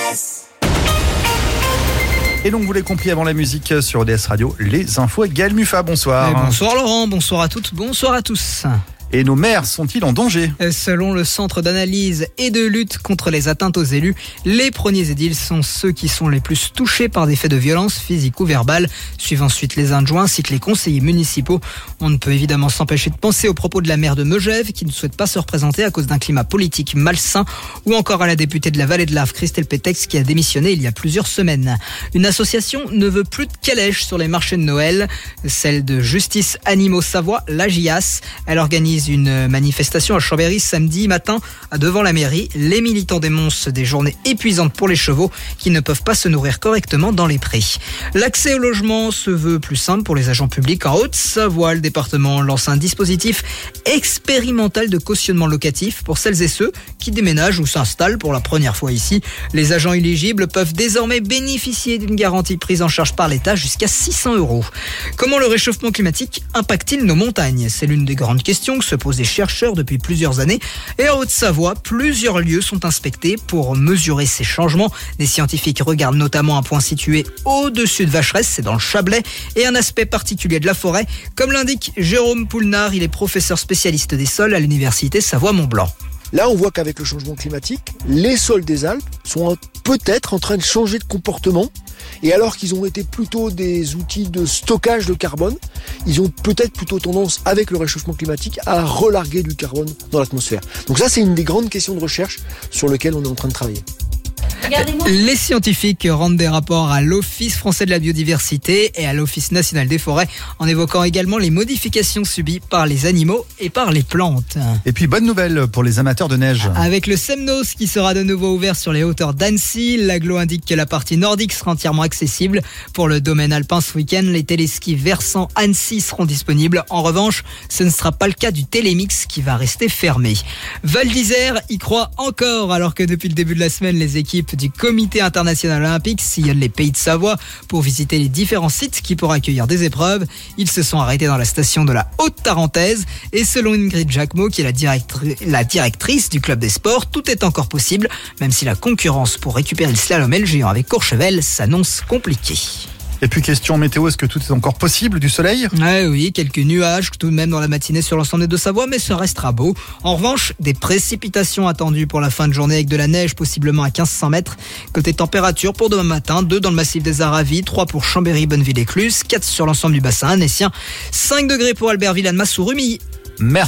Et donc vous l'avez compris avant la musique sur ODS Radio, les infos avec Gaël Muffat, bonsoir. Bonsoir Laurent, bonsoir à toutes, bonsoir à tous. Et nos maires sont-ils en danger ? Selon le Centre d'analyse et de lutte contre les atteintes aux élus, les premiers édiles sont ceux qui sont les plus touchés par des faits de violence physique ou verbale. Suivent ensuite les adjoints ainsi que les conseillers municipaux. On ne peut évidemment s'empêcher de penser aux propos de la maire de Megève qui ne souhaite pas se représenter à cause d'un climat politique malsain, ou encore à la députée de la Vallée de l'Arve, Christelle Pétex, qui a démissionné il y a plusieurs semaines. Une association ne veut plus de calèches sur les marchés de Noël, celle de Justice Animaux Savoie, la JIAS. Elle organise une manifestation à Chambéry samedi matin devant la mairie. Les militants dénoncent des journées épuisantes pour les chevaux qui ne peuvent pas se nourrir correctement dans les prés. L'accès au logement se veut plus simple pour les agents publics en Haute-Savoie. Le département lance un dispositif expérimental de cautionnement locatif pour celles et ceux qui déménagent ou s'installent pour la première fois ici. Les agents éligibles peuvent désormais bénéficier d'une garantie prise en charge par l'État jusqu'à 600 €. Comment le réchauffement climatique impacte-t-il nos montagnes ? C'est l'une des grandes questions que se posent les chercheurs depuis plusieurs années. Et en Haute-Savoie, plusieurs lieux sont inspectés pour mesurer ces changements. Des scientifiques regardent notamment un point situé au-dessus de Vacheresse, c'est dans le Chablais, et un aspect particulier de la forêt. Comme l'indique Jérôme Poulnard, il est professeur spécialiste des sols à l'université Savoie-Mont-Blanc. Là, on voit qu'avec le changement climatique, les sols des Alpes sont peut-être en train de changer de comportement. Et alors qu'ils ont été plutôt des outils de stockage de carbone, ils ont peut-être plutôt tendance, avec le réchauffement climatique, à relarguer du carbone dans l'atmosphère. Donc ça, c'est une des grandes questions de recherche sur lesquelles on est en train de travailler. Les scientifiques rendent des rapports à l'Office français de la biodiversité et à l'Office national des forêts, en évoquant également les modifications subies par les animaux et par les plantes. Et puis bonne nouvelle pour les amateurs de neige. Avec le Semnos qui sera de nouveau ouvert sur les hauteurs d'Annecy, l'agglo indique que la partie nordique sera entièrement accessible. Pour le domaine alpin ce week-end, les téléskis versant Annecy seront disponibles. En revanche, ce ne sera pas le cas du Télémix qui va rester fermé. Val d'Isère y croit encore, alors que depuis le début de la semaine, les équipes du Comité international olympique sillonnent les pays de Savoie pour visiter les différents sites qui pourraient accueillir des épreuves. Ils se sont arrêtés dans la station de la Haute-Tarentaise et selon Ingrid Jacquemot, qui est la directrice du club des sports, tout est encore possible, même si la concurrence pour récupérer le slalom et le géant avec Courchevel s'annonce compliquée. Et puis question météo, est-ce que tout est encore possible, du soleil ? Oui, quelques nuages tout de même dans la matinée sur l'ensemble des Deux-Savoie, mais ça restera beau. En revanche, des précipitations attendues pour la fin de journée avec de la neige possiblement à 1500 mètres. Côté température, pour demain matin, 2 dans le massif des Aravis, 3 pour Chambéry, Bonneville et Cluses, 4 sur l'ensemble du bassin annécien, 5 degrés pour Albertville, Annemasse ou Rumilly. Merci.